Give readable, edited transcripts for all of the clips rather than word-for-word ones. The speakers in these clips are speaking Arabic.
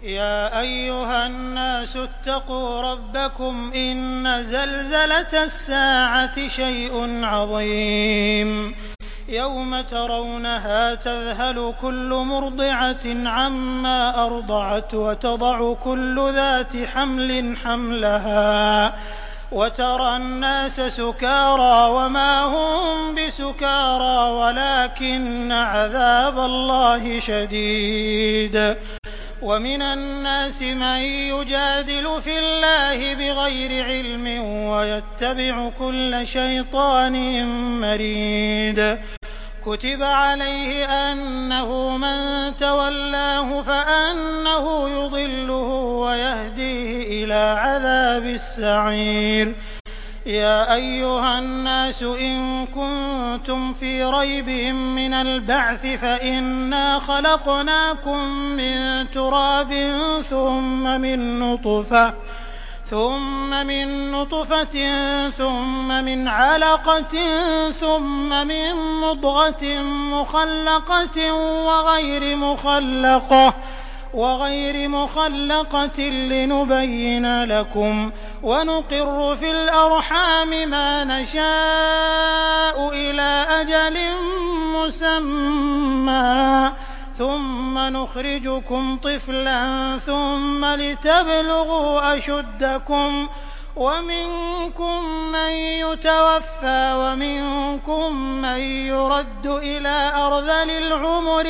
يا أيها الناس اتقوا ربكم إن زلزلة الساعة شيء عظيم يوم ترونها تذهل كل مرضعة عما أرضعت وتضع كل ذات حمل حملها وترى الناس سكارى وما هم بسكارى ولكن عذاب الله شديد ومن الناس من يجادل في الله بغير علم ويتبع كل شيطان مريد كتب عليه أنه من تولاه فأنه يضله ويهديه إلى عذاب السعير يا أيها الناس إن كنتم في ريب من البعث فإنا خلقناكم من تراب ثم من نطفة ثم من علقة ثم من مضغة مخلقة وغير مخلقة لنبين لكم ونقر في الأرحام ما نشاء إلى أجل مسمى ثم نخرجكم طفلا ثم لتبلغوا أشدكم ومنكم من يتوفى ومنكم من يرد إلى أرذل العمر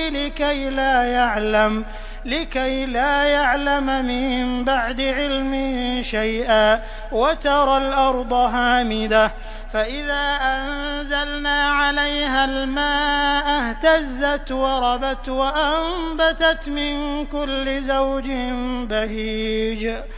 لكي لا يعلم من بعد علم شيئا وترى الأرض هامدة فإذا أنزلنا عليها الماء اهتزت وربت وأنبتت من كل زوج بهيج